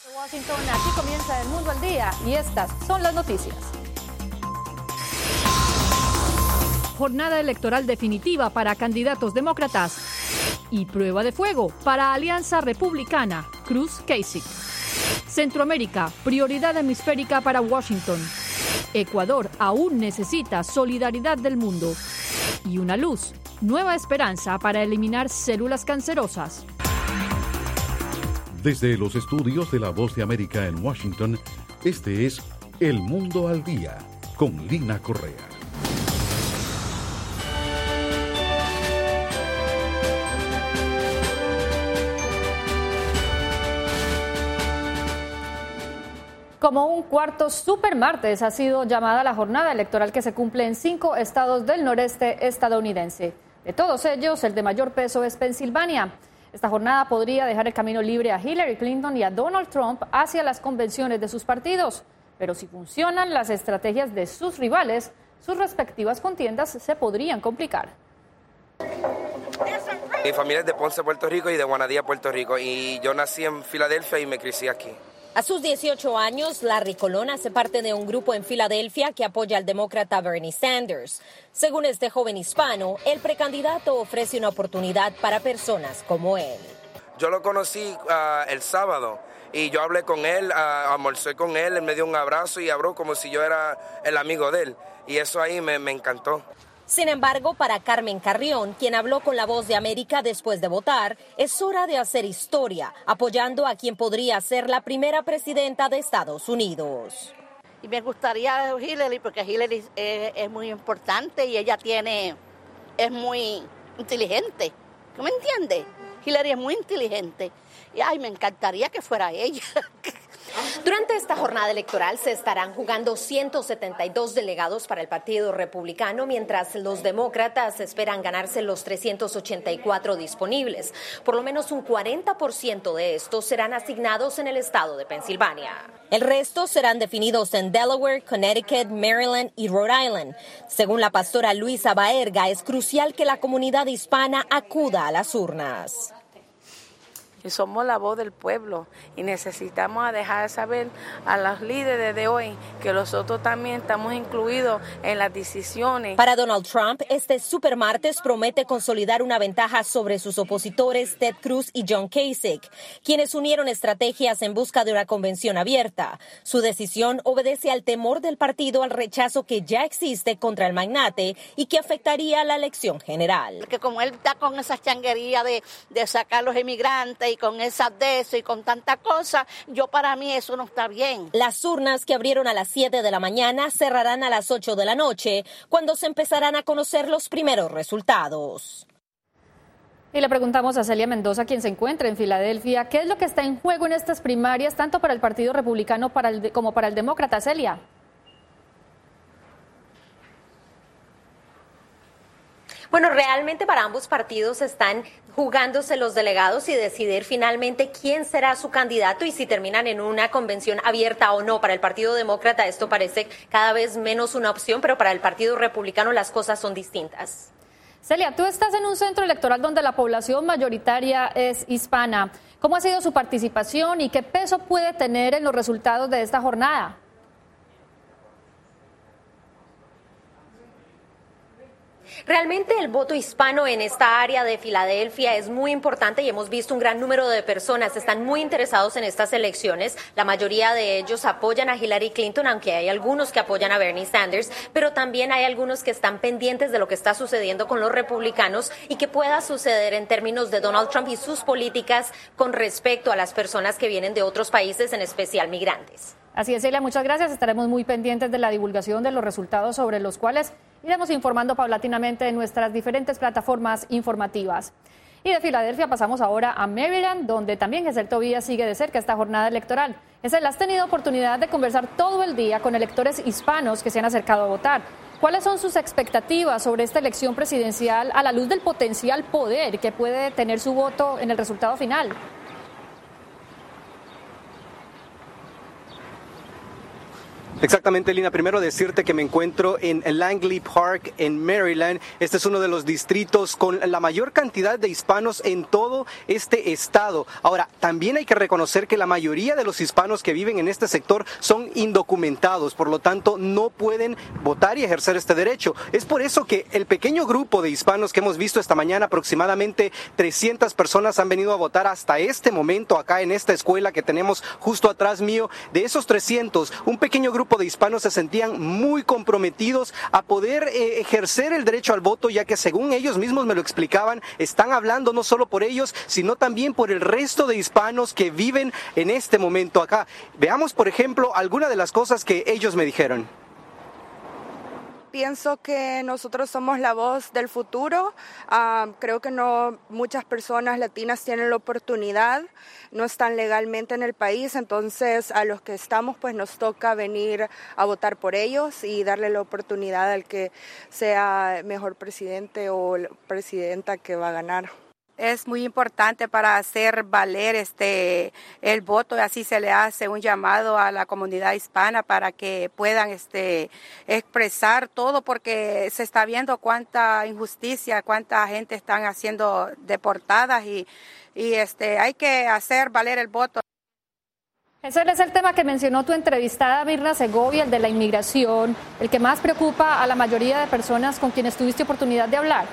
Washington, aquí comienza El Mundo al Día y estas son las noticias. Jornada electoral definitiva para candidatos demócratas y prueba de fuego para Alianza Republicana, Cruz-Kasich. Centroamérica, prioridad hemisférica para Washington. Ecuador aún necesita solidaridad del mundo. Y una luz, nueva esperanza para eliminar células cancerosas. Desde los estudios de La Voz de América en Washington, este es El Mundo al Día, con Lina Correa. Como un cuarto supermartes ha sido llamada la jornada electoral que se cumple en 5 estados del noreste estadounidense. De todos ellos, el de mayor peso es Pensilvania. Esta jornada podría dejar el camino libre a Hillary Clinton y a Donald Trump hacia las convenciones de sus partidos. Pero si funcionan las estrategias de sus rivales, sus respectivas contiendas se podrían complicar. Mi familia es de Ponce, Puerto Rico y de Juanadía, Puerto Rico. Y yo nací en Filadelfia y me crecí aquí. A sus 18 años, Larry Colón hace parte de un grupo en Filadelfia que apoya al demócrata Bernie Sanders. Según este joven hispano, el precandidato ofrece una oportunidad para personas como él. Yo lo conocí el sábado y yo hablé con él, almorcé con él me dio un abrazo y habló como si yo era el amigo de él. Y eso ahí me encantó. Sin embargo, para Carmen Carrión, quien habló con La Voz de América después de votar, es hora de hacer historia, apoyando a quien podría ser la primera presidenta de Estados Unidos. Y me gustaría Hillary, porque Hillary es muy importante y ella es muy inteligente. ¿Tú me entiendes? Hillary es muy inteligente. Y me encantaría que fuera ella. Durante esta jornada electoral se estarán jugando 172 delegados para el Partido Republicano, mientras los demócratas esperan ganarse los 384 disponibles. Por lo menos un 40% de estos serán asignados en el estado de Pensilvania. El resto serán definidos en Delaware, Connecticut, Maryland y Rhode Island. Según la pastora Luisa Baerga, es crucial que la comunidad hispana acuda a las urnas. Y somos la voz del pueblo y necesitamos dejar saber a los líderes de hoy que nosotros también estamos incluidos en las decisiones. Para Donald Trump, este supermartes promete consolidar una ventaja sobre sus opositores Ted Cruz y John Kasich, quienes unieron estrategias en busca de una convención abierta. Su decisión obedece al temor del partido al rechazo que ya existe contra el magnate y que afectaría la elección general. Porque como él está con esa changuería de sacar los inmigrantes y con esas de eso y con tanta cosa, para mí eso no está bien. Las urnas que abrieron a las 7 de la mañana cerrarán a las 8 de la noche, cuando se empezarán a conocer los primeros resultados. Y le preguntamos a Celia Mendoza, quien se encuentra en Filadelfia, ¿qué es lo que está en juego en estas primarias, tanto para el Partido Republicano como para el Demócrata? Celia. Bueno, realmente para ambos partidos están jugándose los delegados y decidir finalmente quién será su candidato y si terminan en una convención abierta o no. Para el Partido Demócrata esto parece cada vez menos una opción, pero para el Partido Republicano las cosas son distintas. Celia, tú estás en un centro electoral donde la población mayoritaria es hispana. ¿Cómo ha sido su participación y qué peso puede tener en los resultados de esta jornada? Realmente el voto hispano en esta área de Filadelfia es muy importante y hemos visto un gran número de personas están muy interesados en estas elecciones. La mayoría de ellos apoyan a Hillary Clinton, aunque hay algunos que apoyan a Bernie Sanders, pero también hay algunos que están pendientes de lo que está sucediendo con los republicanos y que pueda suceder en términos de Donald Trump y sus políticas con respecto a las personas que vienen de otros países, en especial migrantes. Así es, Celia, muchas gracias. Estaremos muy pendientes de la divulgación de los resultados sobre los cuales iremos informando paulatinamente en nuestras diferentes plataformas informativas. Y de Filadelfia pasamos ahora a Maryland, donde también Gesell Tobías sigue de cerca esta jornada electoral. Gesell, has tenido oportunidad de conversar todo el día con electores hispanos que se han acercado a votar. ¿Cuáles son sus expectativas sobre esta elección presidencial a la luz del potencial poder que puede tener su voto en el resultado final? Exactamente, Lina. Primero decirte que me encuentro en Langley Park, en Maryland. Este es uno de los distritos con la mayor cantidad de hispanos en todo este estado. Ahora, también hay que reconocer que la mayoría de los hispanos que viven en este sector son indocumentados, por lo tanto no pueden votar y ejercer este derecho. Es por eso que el pequeño grupo de hispanos que hemos visto esta mañana, aproximadamente 300 personas han venido a votar hasta este momento acá en esta escuela que tenemos justo atrás mío. De esos 300, un pequeño grupo de hispanos se sentían muy comprometidos a poder ejercer el derecho al voto, ya que según ellos mismos me lo explicaban, están hablando no solo por ellos, sino también por el resto de hispanos que viven en este momento acá. Veamos, por ejemplo, algunas de las cosas que ellos me dijeron. Pienso que nosotros somos la voz del futuro. Creo que no muchas personas latinas tienen la oportunidad, no están legalmente en el país, entonces a los que estamos pues nos toca venir a votar por ellos y darle la oportunidad al que sea mejor presidente o presidenta que va a ganar. Es muy importante para hacer valer el voto, y así se le hace un llamado a la comunidad hispana para que puedan expresar todo, porque se está viendo cuánta injusticia, cuánta gente están haciendo deportadas y hay que hacer valer el voto. Ese es el tema que mencionó tu entrevistada Mirna Segovia, el de la inmigración, el que más preocupa a la mayoría de personas con quienes tuviste oportunidad de hablar.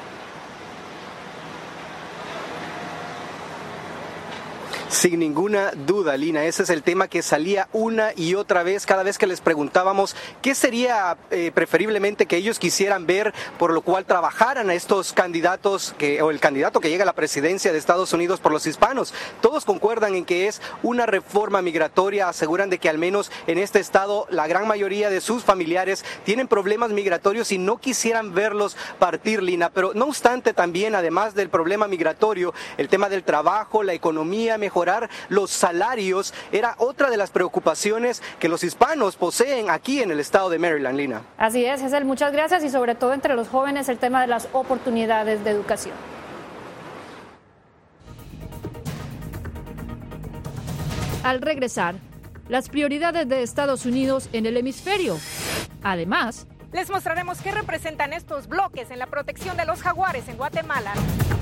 Sin ninguna duda, Lina, ese es el tema que salía una y otra vez, cada vez que les preguntábamos qué sería preferiblemente que ellos quisieran ver, por lo cual trabajaran a estos candidatos, o el candidato que llega a la presidencia de Estados Unidos por los hispanos. Todos concuerdan en que es una reforma migratoria, aseguran de que al menos en este estado la gran mayoría de sus familiares tienen problemas migratorios y no quisieran verlos partir, Lina. Pero no obstante, también, además del problema migratorio, el tema del trabajo, la economía, mejorar los salarios, era otra de las preocupaciones que los hispanos poseen aquí en el estado de Maryland, Lina. Así es, César, muchas gracias, y sobre todo entre los jóvenes el tema de las oportunidades de educación. Al regresar, las prioridades de Estados Unidos en el hemisferio. Además, les mostraremos qué representan estos bloques en la protección de los jaguares en Guatemala.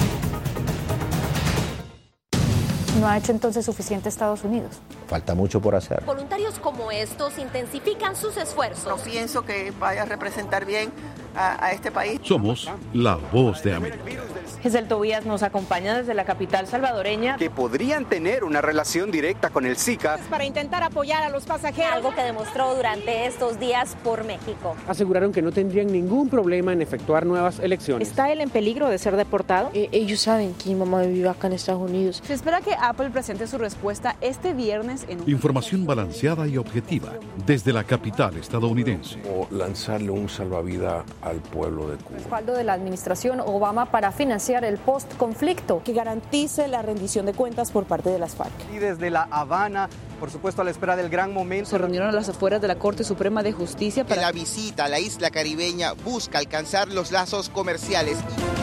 ¿No ha hecho entonces suficiente Estados Unidos? Falta mucho por hacer. Voluntarios como estos intensifican sus esfuerzos. No pienso que vaya a representar bien a este país. Somos la voz de América. Giselle Tobías nos acompaña desde la capital salvadoreña. Que podrían tener una relación directa con el Zika. Para intentar apoyar a los pasajeros. Algo que demostró durante estos días por México. Aseguraron que no tendrían ningún problema en efectuar nuevas elecciones. ¿Está él en peligro de ser deportado? Ellos saben que mi mamá vive acá en Estados Unidos. Se espera que Apple presente su respuesta este viernes en un... Información balanceada y objetiva desde la capital estadounidense. O lanzarle un salvavidas al pueblo de Cuba. Respaldo de la administración Obama para financiar el post-conflicto. Que garantice la rendición de cuentas por parte de las FARC. Y desde La Habana, por supuesto, a la espera del gran momento. Se reunieron a las afueras de la Corte Suprema de Justicia para... La visita a la isla caribeña busca alcanzar los lazos comerciales.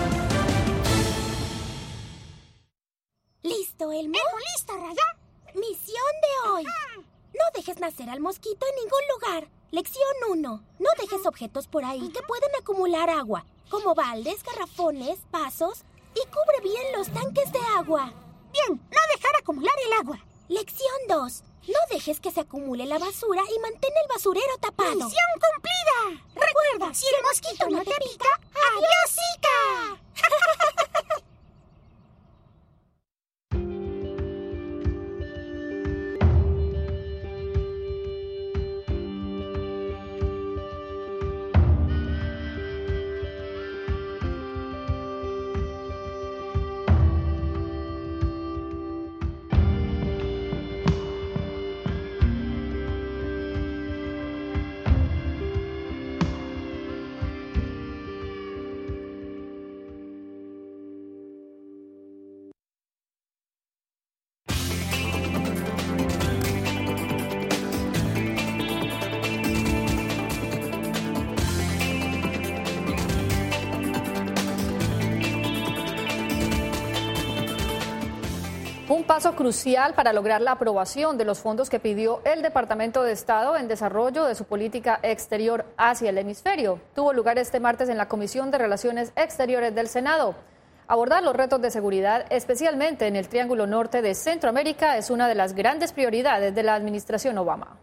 ¿Listo, Elmo? ¿Listo, Raya? Misión de hoy. No dejes nacer al mosquito en ningún lugar. Lección 1. No dejes objetos por ahí que pueden acumular agua, como baldes, garrafones, vasos, y cubre bien los tanques de agua. Bien, no dejar acumular el agua. Lección 2. No dejes que se acumule la basura y mantén el basurero tapado. ¡Misión cumplida! Recuerda, si el mosquito no te pica, ¡adiós, Zika! un paso crucial para lograr la aprobación de los fondos que pidió el Departamento de Estado en desarrollo de su política exterior hacia el hemisferio. Tuvo lugar este martes en la Comisión de Relaciones Exteriores del Senado. Abordar los retos de seguridad, especialmente en el Triángulo Norte de Centroamérica, es una de las grandes prioridades de la administración Obama.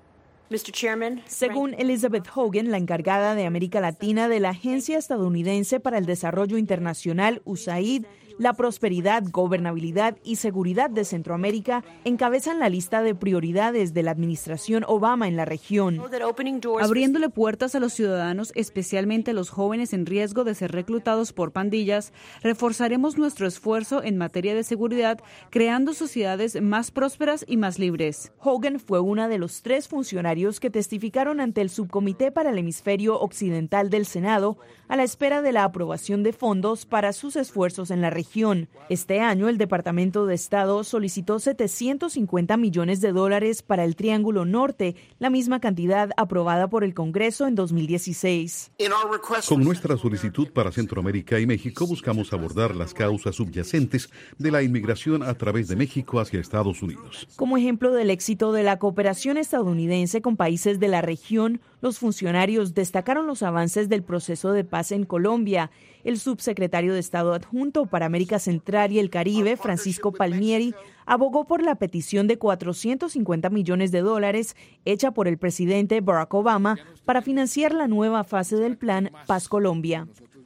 Según Elizabeth Hogan, la encargada de América Latina de la Agencia Estadounidense para el Desarrollo Internacional, USAID, la prosperidad, gobernabilidad y seguridad de Centroamérica encabezan la lista de prioridades de la administración Obama en la región. Abriéndole puertas a los ciudadanos, especialmente a los jóvenes en riesgo de ser reclutados por pandillas, reforzaremos nuestro esfuerzo en materia de seguridad, creando sociedades más prósperas y más libres. Hogan fue una de los 3 funcionarios que testificaron ante el Subcomité para el Hemisferio Occidental del Senado a la espera de la aprobación de fondos para sus esfuerzos en la región. Este año, el Departamento de Estado solicitó $750 millones para el Triángulo Norte, la misma cantidad aprobada por el Congreso en 2016. Con nuestra solicitud para Centroamérica y México, buscamos abordar las causas subyacentes de la inmigración a través de México hacia Estados Unidos. Como ejemplo del éxito de la cooperación estadounidense con países de la región, los funcionarios destacaron los avances del proceso de paz en Colombia. El subsecretario de Estado adjunto para América Central y el Caribe, Francisco Palmieri, abogó por la petición de $450 millones hecha por el presidente Barack Obama para financiar la nueva fase del plan Paz Colombia.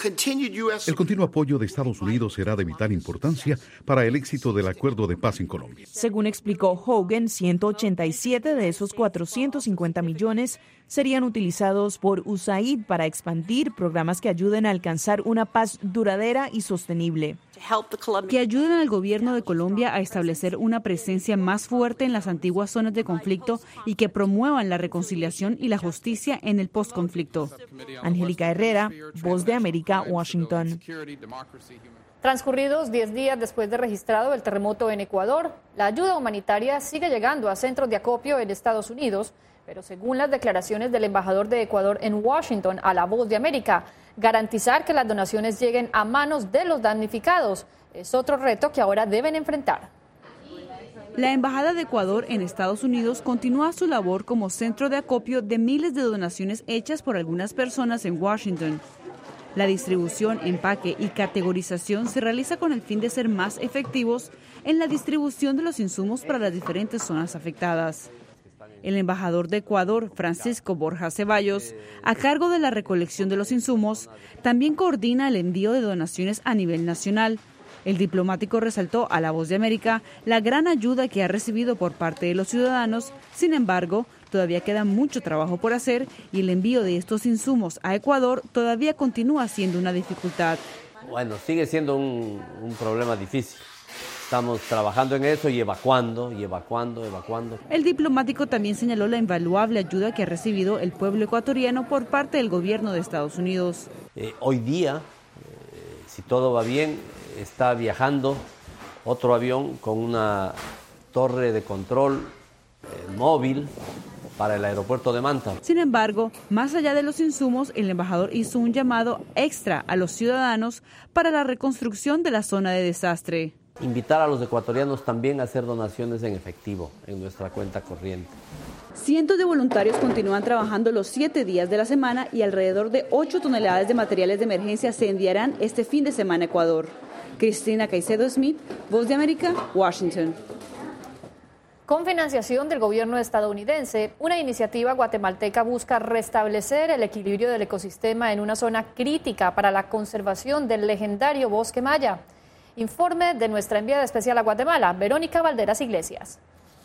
El continuo apoyo de Estados Unidos será de vital importancia para el éxito del acuerdo de paz en Colombia. Según explicó Hogan, 187 de esos 450 millones serían utilizados por USAID para expandir programas que ayuden a alcanzar una paz duradera y sostenible. Que ayuden al gobierno de Colombia a establecer una presencia más fuerte en las antiguas zonas de conflicto y que promuevan la reconciliación y la justicia en el postconflicto. Angélica Herrera, Voz de América, Washington. Transcurridos 10 días después de registrado el terremoto en Ecuador, la ayuda humanitaria sigue llegando a centros de acopio en Estados Unidos, pero según las declaraciones del embajador de Ecuador en Washington a La Voz de América, garantizar que las donaciones lleguen a manos de los damnificados es otro reto que ahora deben enfrentar. La Embajada de Ecuador en Estados Unidos continúa su labor como centro de acopio de miles de donaciones hechas por algunas personas en Washington. La distribución, empaque y categorización se realiza con el fin de ser más efectivos en la distribución de los insumos para las diferentes zonas afectadas. El embajador de Ecuador, Francisco Borja Ceballos, a cargo de la recolección de los insumos, también coordina el envío de donaciones a nivel nacional. El diplomático resaltó a La Voz de América la gran ayuda que ha recibido por parte de los ciudadanos. Sin embargo, todavía queda mucho trabajo por hacer y el envío de estos insumos a Ecuador todavía continúa siendo una dificultad. Bueno, sigue siendo un problema difícil. Estamos trabajando en eso y evacuando. El diplomático también señaló la invaluable ayuda que ha recibido el pueblo ecuatoriano por parte del gobierno de Estados Unidos. Hoy día, si todo va bien, está viajando otro avión con una torre de control móvil para el aeropuerto de Manta. Sin embargo, más allá de los insumos, el embajador hizo un llamado extra a los ciudadanos para la reconstrucción de la zona de desastre. Invitar a los ecuatorianos también a hacer donaciones en efectivo en nuestra cuenta corriente. Cientos de voluntarios continúan trabajando los 7 días de la semana y alrededor de 8 toneladas de materiales de emergencia se enviarán este fin de semana a Ecuador. Cristina Caicedo Smith, Voz de América, Washington. Con financiación del gobierno estadounidense, una iniciativa guatemalteca busca restablecer el equilibrio del ecosistema en una zona crítica para la conservación del legendario bosque maya. Informe de nuestra enviada especial a Guatemala, Verónica Valderas Iglesias.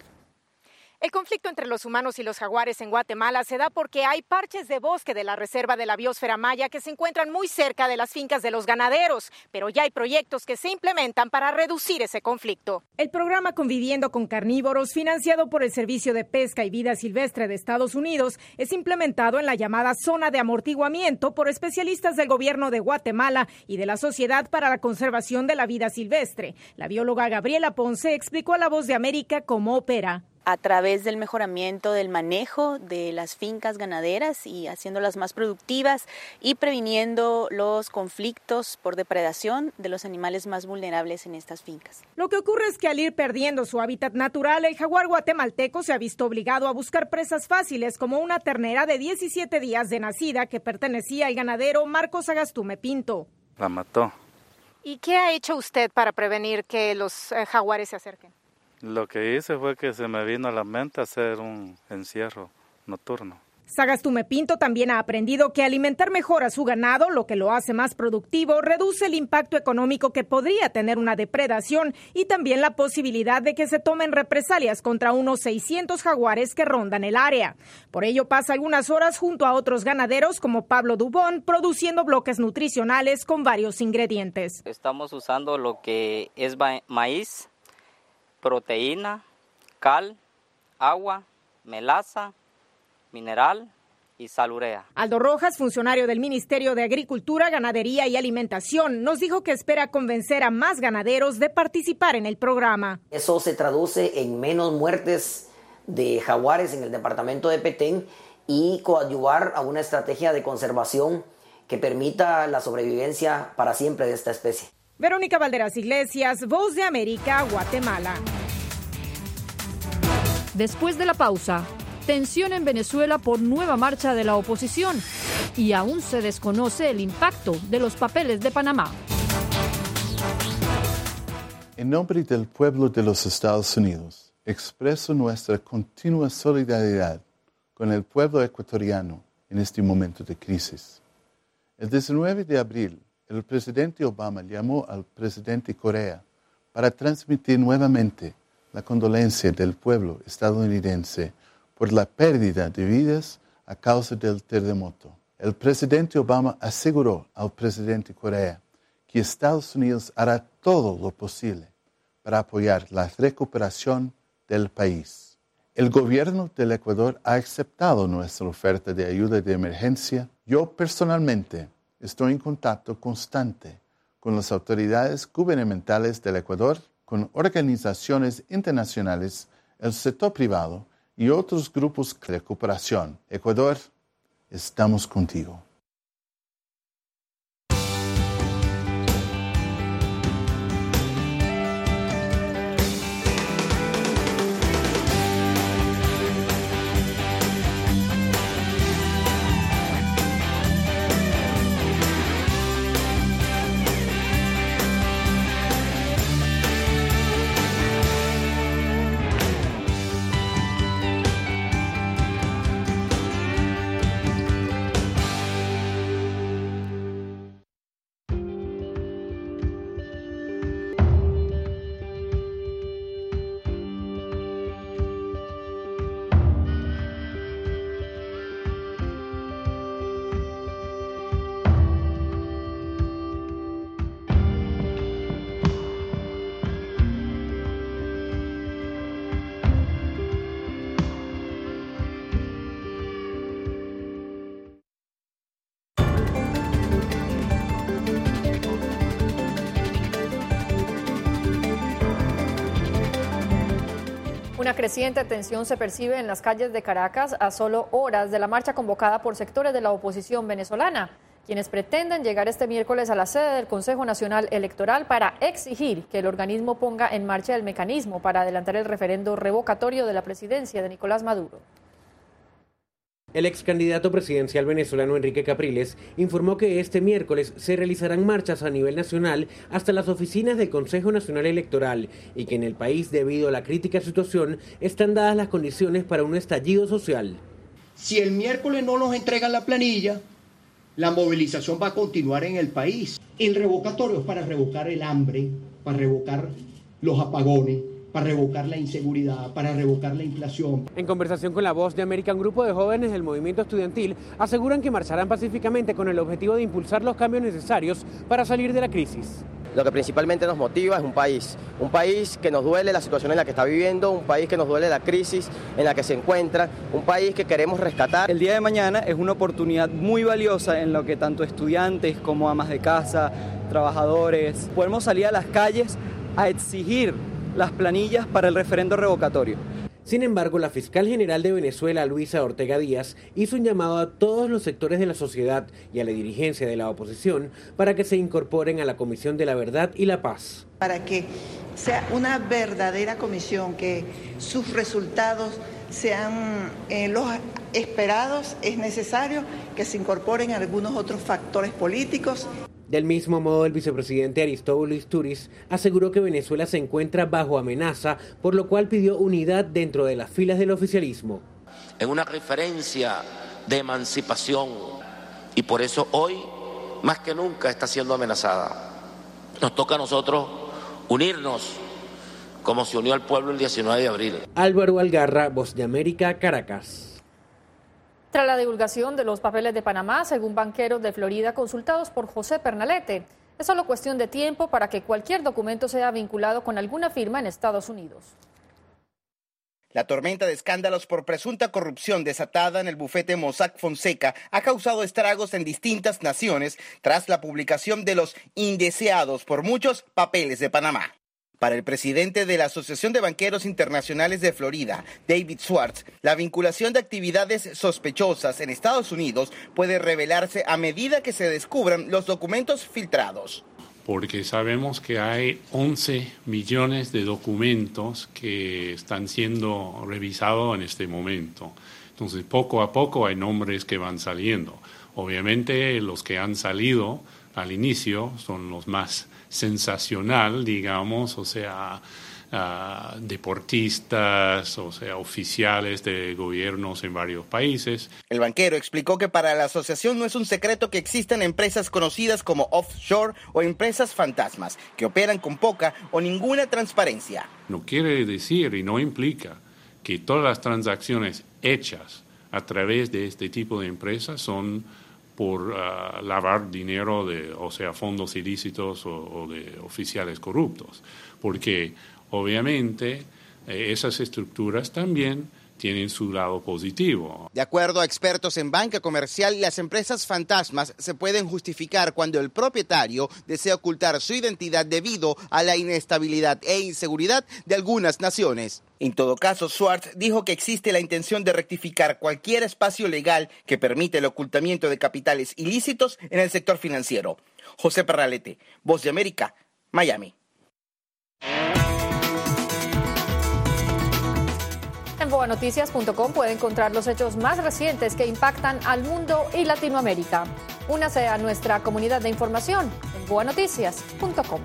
El conflicto entre los humanos y los jaguares en Guatemala se da porque hay parches de bosque de la Reserva de la Biosfera Maya que se encuentran muy cerca de las fincas de los ganaderos, pero ya hay proyectos que se implementan para reducir ese conflicto. El programa Conviviendo con Carnívoros, financiado por el Servicio de Pesca y Vida Silvestre de Estados Unidos, es implementado en la llamada Zona de Amortiguamiento por especialistas del gobierno de Guatemala y de la Sociedad para la Conservación de la Vida Silvestre. La bióloga Gabriela Ponce explicó a La Voz de América cómo opera. A través del mejoramiento del manejo de las fincas ganaderas y haciéndolas más productivas y previniendo los conflictos por depredación de los animales más vulnerables en estas fincas. Lo que ocurre es que al ir perdiendo su hábitat natural, el jaguar guatemalteco se ha visto obligado a buscar presas fáciles, como una ternera de 17 días de nacida que pertenecía al ganadero Marcos Sagastume Pinto. La mató. ¿Y qué ha hecho usted para prevenir que los jaguares se acerquen? Lo que hice fue que se me vino a la mente hacer un encierro nocturno. Sagastume Pinto también ha aprendido que alimentar mejor a su ganado, lo que lo hace más productivo, reduce el impacto económico que podría tener una depredación y también la posibilidad de que se tomen represalias contra unos 600 jaguares que rondan el área. Por ello pasa algunas horas junto a otros ganaderos como Pablo Dubón, produciendo bloques nutricionales con varios ingredientes. Estamos usando lo que es maíz, proteína, cal, agua, melaza, mineral y salurea. Aldo Rojas, funcionario del Ministerio de Agricultura, Ganadería y Alimentación, nos dijo que espera convencer a más ganaderos de participar en el programa. Eso se traduce en menos muertes de jaguares en el departamento de Petén y coadyuvar a una estrategia de conservación que permita la sobrevivencia para siempre de esta especie. Verónica Valderas Iglesias, Voz de América, Guatemala. Después de la pausa, tensión en Venezuela por nueva marcha de la oposición y aún se desconoce el impacto de los papeles de Panamá. En nombre del pueblo de los Estados Unidos, expreso nuestra continua solidaridad con el pueblo ecuatoriano en este momento de crisis. El 19 de abril, el presidente Obama llamó al presidente Correa para transmitir nuevamente la condolencia del pueblo estadounidense por la pérdida de vidas a causa del terremoto. El presidente Obama aseguró al presidente Correa que Estados Unidos hará todo lo posible para apoyar la recuperación del país. El gobierno del Ecuador ha aceptado nuestra oferta de ayuda de emergencia. Yo personalmente estoy en contacto constante con las autoridades gubernamentales del Ecuador, con organizaciones internacionales, el sector privado y otros grupos de cooperación. Ecuador, estamos contigo. Una creciente tensión se percibe en las calles de Caracas a solo horas de la marcha convocada por sectores de la oposición venezolana, quienes pretenden llegar este miércoles a la sede del Consejo Nacional Electoral para exigir que el organismo ponga en marcha el mecanismo para adelantar el referendo revocatorio de la presidencia de Nicolás Maduro. El ex candidato presidencial venezolano Enrique Capriles informó que este miércoles se realizarán marchas a nivel nacional hasta las oficinas del Consejo Nacional Electoral y que en el país, debido a la crítica situación, están dadas las condiciones para un estallido social. Si el miércoles no nos entregan la planilla, la movilización va a continuar en el país. El revocatorio es para revocar el hambre, para revocar los apagones, para revocar la inseguridad, para revocar la inflación. En conversación con La Voz de América, un grupo de jóvenes del movimiento estudiantil aseguran que marcharán pacíficamente con el objetivo de impulsar los cambios necesarios para salir de la crisis. Lo que principalmente nos motiva es un país que nos duele la situación en la que está viviendo, un país que nos duele la crisis en la que se encuentra, un país que queremos rescatar. El día de mañana es una oportunidad muy valiosa en lo que tanto estudiantes como amas de casa, trabajadores, podemos salir a las calles a exigir las planillas para el referendo revocatorio. Sin embargo, la fiscal general de Venezuela, Luisa Ortega Díaz, hizo un llamado a todos los sectores de la sociedad y a la dirigencia de la oposición para que se incorporen a la Comisión de la Verdad y la Paz. Para que sea una verdadera comisión, que sus resultados sean los esperados, es necesario que se incorporen algunos otros factores políticos. Del mismo modo, el vicepresidente Aristóbulo Istúriz aseguró que Venezuela se encuentra bajo amenaza, por lo cual pidió unidad dentro de las filas del oficialismo. Es una referencia de emancipación y por eso hoy, más que nunca, está siendo amenazada. Nos toca a nosotros unirnos como se unió al pueblo el 19 de abril. Álvaro Algarra, Voz de América, Caracas. Tras la divulgación de los papeles de Panamá, según banqueros de Florida consultados por José Pernalete, es solo cuestión de tiempo para que cualquier documento sea vinculado con alguna firma en Estados Unidos. La tormenta de escándalos por presunta corrupción desatada en el bufete Mossack Fonseca ha causado estragos en distintas naciones tras la publicación de los indeseados por muchos papeles de Panamá. Para el presidente de la Asociación de Banqueros Internacionales de Florida, David Schwartz, la vinculación de actividades sospechosas en Estados Unidos puede revelarse a medida que se descubran los documentos filtrados. Porque sabemos que hay 11 millones de documentos que están siendo revisados en este momento. Entonces, poco a poco hay nombres que van saliendo. Obviamente, los que han salido al inicio son los más sensacional, digamos, o sea, deportistas, o sea, oficiales de gobiernos en varios países. El banquero explicó que para la asociación no es un secreto que existen empresas conocidas como offshore o empresas fantasmas, que operan con poca o ninguna transparencia. No quiere decir y no implica que todas las transacciones hechas a través de este tipo de empresas son por lavar dinero o sea, fondos ilícitos o de oficiales corruptos, porque obviamente esas estructuras también tienen su lado positivo. De acuerdo a expertos en banca comercial, las empresas fantasmas se pueden justificar cuando el propietario desea ocultar su identidad debido a la inestabilidad e inseguridad de algunas naciones. En todo caso, Schwartz dijo que existe la intención de rectificar cualquier espacio legal que permite el ocultamiento de capitales ilícitos en el sector financiero. José Pernalete, Voz de América, Miami. En boanoticias.com puede encontrar los hechos más recientes que impactan al mundo y Latinoamérica. Únase a nuestra comunidad de información en boanoticias.com.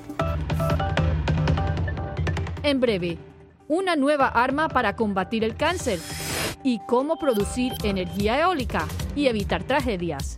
En breve, una nueva arma para combatir el cáncer y cómo producir energía eólica y evitar tragedias.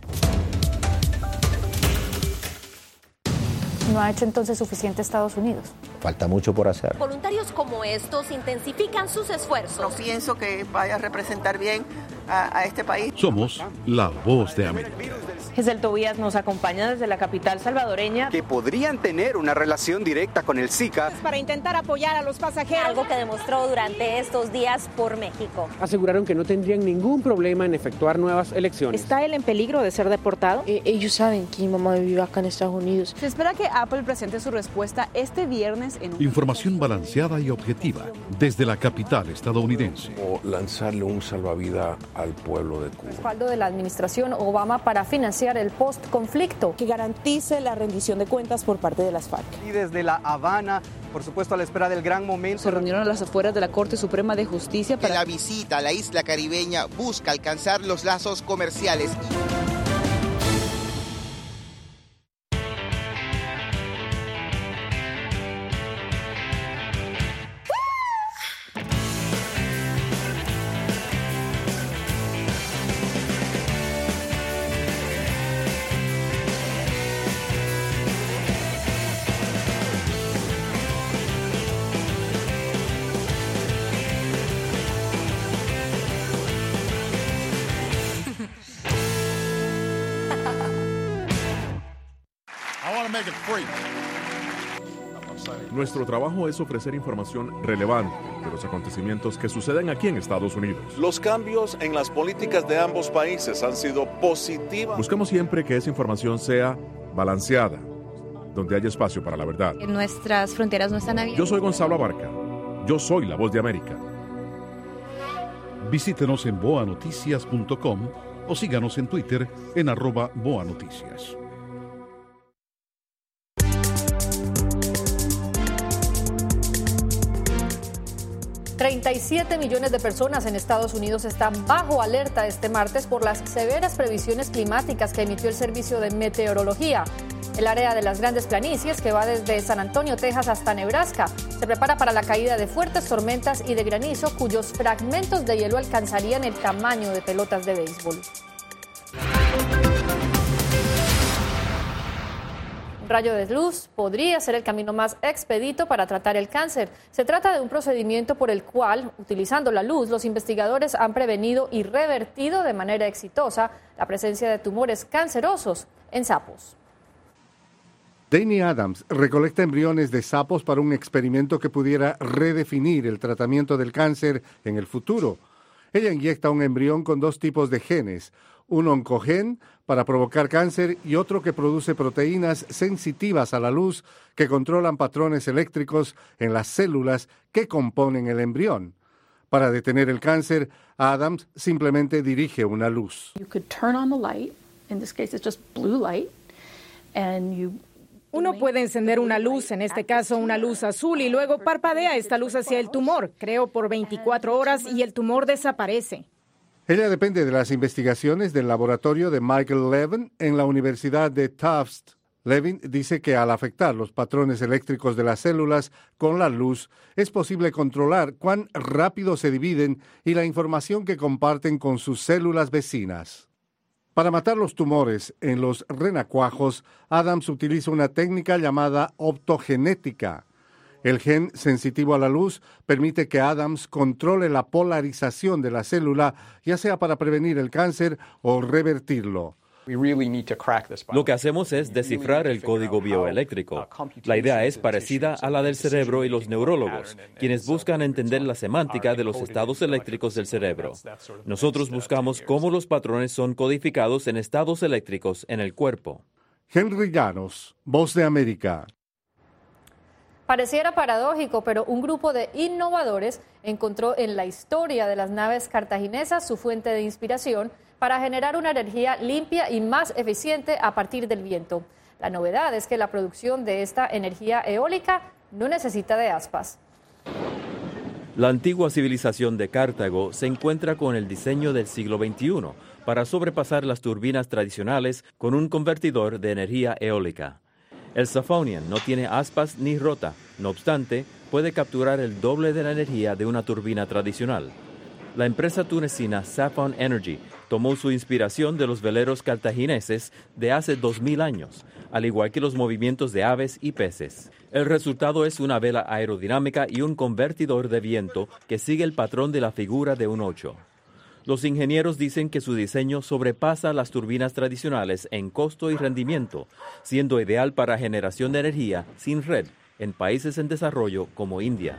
¿No ha hecho entonces suficiente Estados Unidos? Falta mucho por hacer. Voluntarios como estos intensifican sus esfuerzos. No pienso que vaya a representar bien a este país. Somos la Voz de América. Giselle Tobías nos acompaña desde la capital salvadoreña. Que podrían tener una relación directa con el Zika. Para intentar apoyar a los pasajeros. Algo que demostró durante estos días por México. Aseguraron que no tendrían ningún problema en efectuar nuevas elecciones. ¿Está él en peligro de ser deportado? Ellos saben que mi mamá vive acá en Estados Unidos. Se espera que Apple presente su respuesta este viernes en Información balanceada y objetiva desde la capital estadounidense. O lanzarle un salvavidas al pueblo de Cuba. Respaldo de la administración Obama para financiar el post-conflicto. Que garantice la rendición de cuentas por parte de las FARC. Y desde La Habana, por supuesto a la espera del gran momento. Se reunieron a las afueras de la Corte Suprema de Justicia para... La visita a la isla caribeña busca alcanzar los lazos comerciales. Nuestro trabajo es ofrecer información relevante de los acontecimientos que suceden aquí en Estados Unidos. Los cambios en las políticas de ambos países han sido positivas. Buscamos siempre que esa información sea balanceada, donde haya espacio para la verdad. Nuestras fronteras no están abiertas. Yo soy Gonzalo Abarca. Yo soy la Voz de América. Visítenos en boanoticias.com o síganos en Twitter en @boanoticias. $37 millones de personas en Estados Unidos están bajo alerta este martes por las severas previsiones climáticas que emitió el Servicio de Meteorología. El área de las Grandes Planicies, que va desde San Antonio, Texas, hasta Nebraska, se prepara para la caída de fuertes tormentas y de granizo cuyos fragmentos de hielo alcanzarían el tamaño de pelotas de béisbol. Un rayo de luz podría ser el camino más expedito para tratar el cáncer. Se trata de un procedimiento por el cual, utilizando la luz, los investigadores han prevenido y revertido de manera exitosa la presencia de tumores cancerosos en sapos. Danny Adams recolecta embriones de sapos para un experimento que pudiera redefinir el tratamiento del cáncer en el futuro. Ella inyecta un embrión con dos tipos de genes, un oncogen para provocar cáncer y otro que produce proteínas sensitivas a la luz que controlan patrones eléctricos en las células que componen el embrión. Para detener el cáncer, Adams simplemente dirige una luz. You could turn on the light. In this case, it's just blue light, and you Uno puede encender una luz, en este caso una luz azul, y luego parpadea esta luz hacia el tumor, creo por 24 horas, y el tumor desaparece. Ella depende de las investigaciones del laboratorio de Michael Levin en la Universidad de Tufts. Levin dice que al afectar los patrones eléctricos de las células con la luz, es posible controlar cuán rápido se dividen y la información que comparten con sus células vecinas. Para matar los tumores en los renacuajos, Adams utiliza una técnica llamada optogenética. El gen sensitivo a la luz permite que Adams controle la polarización de la célula, ya sea para prevenir el cáncer o revertirlo. Lo que hacemos es descifrar el código bioeléctrico. La idea es parecida a la del cerebro y los neurólogos, quienes buscan entender la semántica de los estados eléctricos del cerebro. Nosotros buscamos cómo los patrones son codificados en estados eléctricos en el cuerpo. Henry Llanos, Voz de América. Pareciera paradójico, pero un grupo de innovadores encontró en la historia de las naves cartaginesas su fuente de inspiración para generar una energía limpia y más eficiente a partir del viento. La novedad es que la producción de esta energía eólica no necesita de aspas. La antigua civilización de Cartago se encuentra con el diseño del siglo XXI para sobrepasar las turbinas tradicionales con un convertidor de energía eólica. El Safonian no tiene aspas ni rota, no obstante, puede capturar el doble de la energía de una turbina tradicional. La empresa tunecina Safon Energy tomó su inspiración de los veleros cartagineses de hace 2000 años, al igual que los movimientos de aves y peces. El resultado es una vela aerodinámica y un convertidor de viento que sigue el patrón de la figura de un 8. Los ingenieros dicen que su diseño sobrepasa las turbinas tradicionales en costo y rendimiento, siendo ideal para generación de energía sin red en países en desarrollo como India.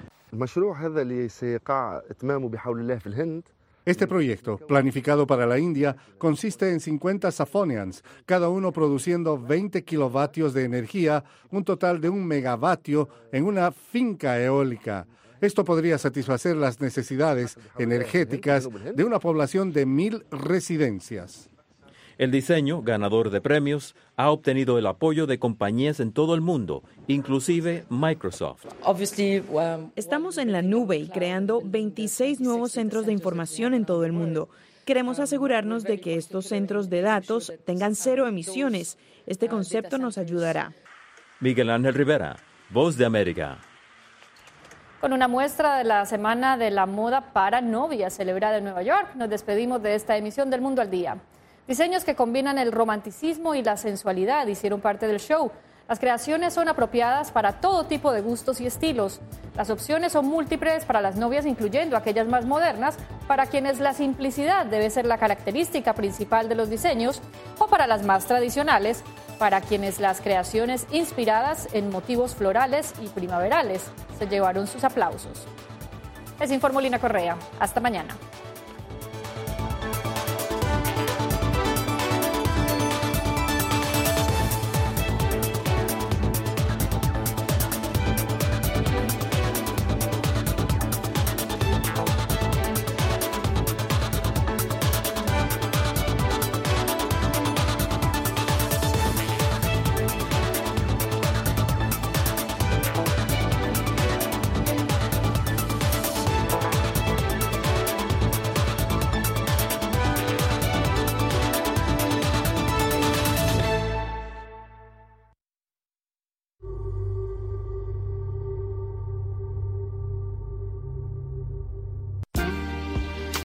Este proyecto, planificado para la India, consiste en 50 Safonians, cada uno produciendo 20 kilovatios de energía, un total de 1 megavatio en una finca eólica. Esto podría satisfacer las necesidades energéticas de una población de 1,000 residencias. El diseño, ganador de premios, ha obtenido el apoyo de compañías en todo el mundo, inclusive Microsoft. Estamos en la nube y creando 26 nuevos centros de información en todo el mundo. Queremos asegurarnos de que estos centros de datos tengan 0 emisiones. Este concepto nos ayudará. Miguel Ángel Rivera, Voz de América. Con una muestra de la Semana de la Moda para Novias celebrada en Nueva York, nos despedimos de esta emisión del Mundo al Día. Diseños que combinan el romanticismo y la sensualidad hicieron parte del show. Las creaciones son apropiadas para todo tipo de gustos y estilos. Las opciones son múltiples para las novias, incluyendo aquellas más modernas, para quienes la simplicidad debe ser la característica principal de los diseños, o para las más tradicionales, para quienes las creaciones inspiradas en motivos florales y primaverales se llevaron sus aplausos. Les informó Lina Correa. Hasta mañana.